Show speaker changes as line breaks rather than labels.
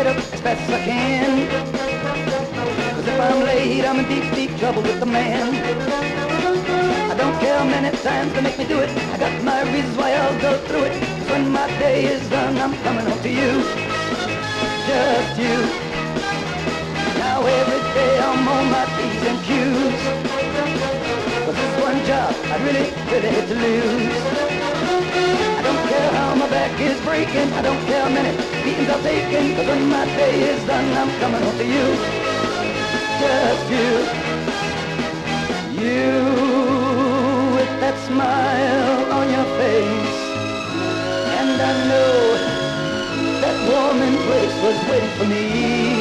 get up as fast as I can. Cause if I'm late, I'm in deep, deep trouble with the man. I don't care how many times they make me do it. I got my reasons why I'll go through it. Cause when my day is done, I'm coming home to you. Just you. Now every day I'm on my P's and Q's. Cause this one job I really, really hate to lose. I don't care how my back is breaking. I don't care how many beatings I've taken. Cause when my day is done, I'm coming home to you. Just you. You with that smile on your face. And I know that warm embrace was waiting for me.